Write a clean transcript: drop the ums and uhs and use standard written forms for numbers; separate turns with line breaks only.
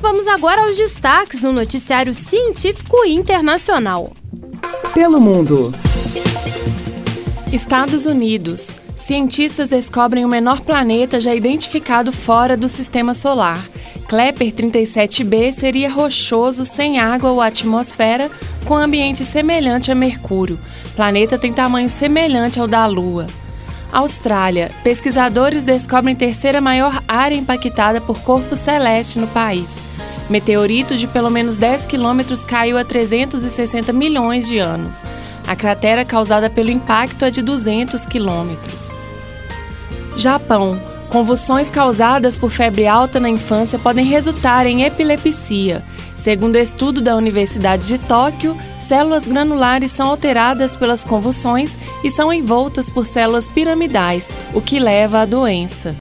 vamos agora aos destaques no noticiário científico internacional.
Pelo mundo.
Estados Unidos. Cientistas descobrem o menor planeta já identificado fora do sistema solar. Kepler 37b seria rochoso, sem água ou atmosfera, com ambiente semelhante a Mercúrio. O planeta tem tamanho semelhante ao da Lua. Austrália. Pesquisadores descobrem terceira maior área impactada por corpo celeste no país. Meteorito de pelo menos 10 quilômetros caiu há 360 milhões de anos. A cratera causada pelo impacto é de 200 quilômetros. Japão. Convulsões causadas por febre alta na infância podem resultar em epilepsia. Segundo estudo da Universidade de Tóquio, células granulares são alteradas pelas convulsões e são envoltas por células piramidais, o que leva à doença.